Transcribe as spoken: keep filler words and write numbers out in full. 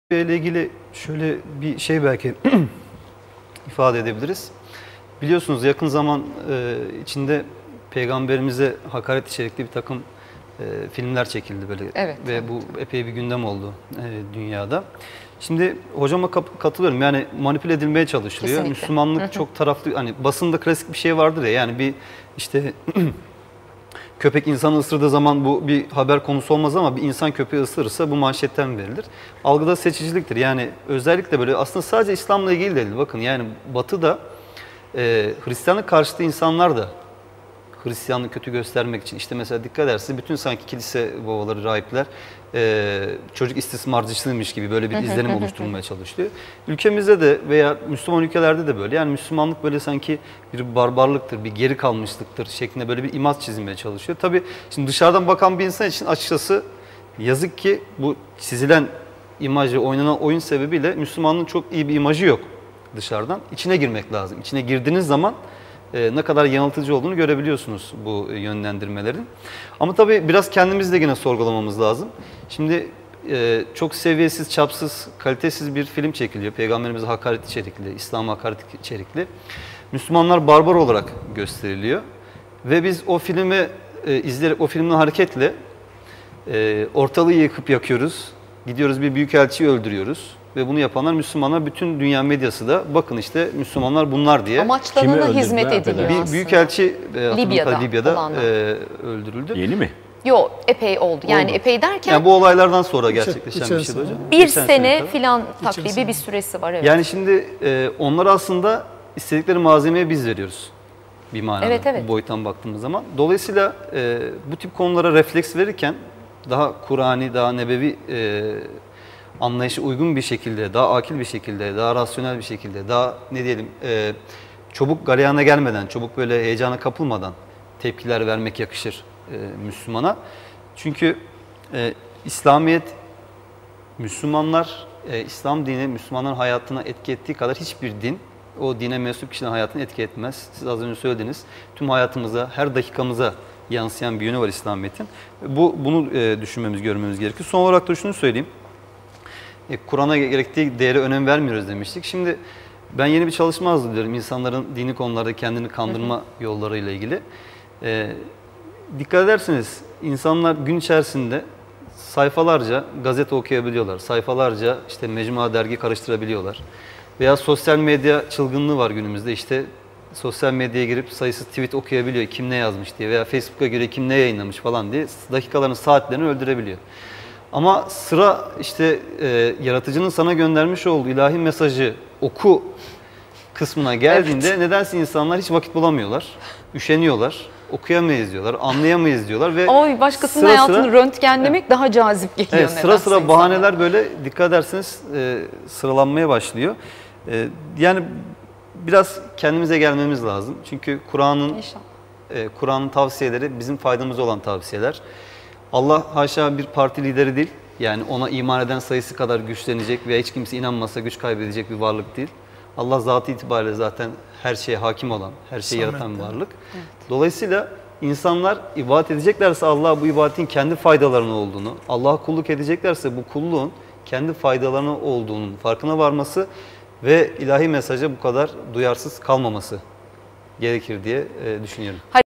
ile ilgili şöyle bir şey belki ifade edebiliriz. Biliyorsunuz yakın zaman e, içinde Peygamberimize hakaret içerikli bir takım e, filmler çekildi böyle Evet, ve evet. bu epey bir gündem oldu e, dünyada. Şimdi hocama katılıyorum, yani manipüle edilmeye çalışılıyor. Kesinlikle. Müslümanlık Hı hı. çok taraflı, hani basında klasik bir şey vardır ya, yani bir işte köpek insanı ısırdığı zaman bu bir haber konusu olmaz ama bir insan köpeği ısırırsa bu manşetten verilir. Algıda seçiciliktir. Yani özellikle böyle aslında sadece İslam'la ilgili değil. Bakın yani Batı'da e, Hristiyanlık karşıtı insanlar da Hristiyanlığı kötü göstermek için, işte mesela dikkat edersiniz bütün sanki kilise babaları, rahipler e, çocuk istismarcısıymış gibi böyle bir izlenim oluşturulmaya çalışılıyor. Ülkemizde de veya Müslüman ülkelerde de böyle, yani Müslümanlık böyle sanki bir barbarlıktır, bir geri kalmışlıktır şeklinde böyle bir imaj çizilmeye çalışıyor. Tabii şimdi dışarıdan bakan bir insan için açıkçası yazık ki bu çizilen imajı, oynanan oyun sebebiyle Müslümanlığın çok iyi bir imajı yok dışarıdan. İçine girmek lazım. İçine girdiğiniz zaman e, ne kadar yanıltıcı olduğunu görebiliyorsunuz bu e, yönlendirmelerin. Ama tabii biraz kendimizi de yine sorgulamamız lazım. Şimdi e, çok seviyesiz, çapsız, kalitesiz bir film çekiliyor. Peygamberimize hakaret içerikli, İslam'a hakaret içerikli. Müslümanlar barbar olarak gösteriliyor. Ve biz o filmi e, izleyerek, o filmden hareketle e, ortalığı yıkıp yakıyoruz. Gidiyoruz bir büyükelçiyi öldürüyoruz. Ve bunu yapanlar Müslümanlar, bütün dünya medyası da bakın işte Müslümanlar bunlar diye. Amaçlarına hizmet ediliyor Bir aslında. büyükelçi e, Libya'da, Libya'da e, öldürüldü. Yeni mi? Yo, epey oldu. Yani Oldu. epey derken Yani bu olaylardan sonra gerçekleşen bir İçerisinde. şeydi hocam. bir Geçen sene tabii. filan takribi İçerisinde. bir süresi var. Evet. Yani şimdi e, onlar aslında istedikleri malzemeyi biz veriyoruz. Bir manada. Evet, evet. Bu boyuttan baktığımız zaman. Dolayısıyla e, bu tip konulara refleks verirken daha Kur'ani, daha nebevi e, anlayışa uygun bir şekilde, daha akil bir şekilde, daha rasyonel bir şekilde, daha ne diyelim e, çabuk galeyana gelmeden, çabuk böyle heyecana kapılmadan tepkiler vermek yakışır e, Müslümana. Çünkü e, İslamiyet, Müslümanlar, e, İslam dini Müslümanların hayatına etki ettiği kadar hiçbir din o dine mensup kişinin hayatını etki etmez. Siz az önce söylediniz. Tüm hayatımıza, her dakikamıza yansıyan bir yönü var İslamiyet'in. Bu, bunu e, düşünmemiz, görmemiz gerekiyor. Son olarak da şunu söyleyeyim. E, Kur'an'a gerektiği değere önem vermiyoruz demiştik. Şimdi ben yeni bir çalışma hazırlıyorum. İnsanların dini konularda kendini kandırma hı hı. yollarıyla ilgili. E, dikkat ederseniz insanlar gün içerisinde sayfalarca gazete okuyabiliyorlar. Sayfalarca işte mecmua, dergi karıştırabiliyorlar. Veya sosyal medya çılgınlığı var günümüzde. İşte sosyal medyaya girip sayısız tweet okuyabiliyor. Kim ne yazmış diye veya Facebook'a göre kim ne yayınlamış falan diye dakikalarını, saatlerini öldürebiliyor. Ama sıra işte e, yaratıcının sana göndermiş olduğu ilahi mesajı oku kısmına geldiğinde evet. nedense insanlar hiç vakit bulamıyorlar. Üşeniyorlar. Okuyamayız diyorlar, anlayamayız diyorlar ve Oy, başkasının sıra hayatını sıra, röntgenlemek evet. daha cazip geliyor. Evet, sıra sıra bahaneler böyle dikkat ederseniz e, sıralanmaya başlıyor. E, yani biraz kendimize gelmemiz lazım. Çünkü Kur'an'ın e, Kur'an'ın tavsiyeleri bizim faydamıza olan tavsiyeler. Allah haşa bir parti lideri değil. Yani ona iman eden sayısı kadar güçlenecek veya hiç kimse inanmasa güç kaybedecek bir varlık değil. Allah zatı itibariyle zaten her şeye hakim olan, her şeyi yaratan bir varlık. Evet. Dolayısıyla insanlar ibadet edeceklerse Allah'a bu ibadetin kendi faydalarına olduğunu, Allah'a kulluk edeceklerse bu kulluğun kendi faydalarına olduğunun farkına varması ve ilahi mesaja bu kadar duyarsız kalmaması gerekir diye düşünüyorum.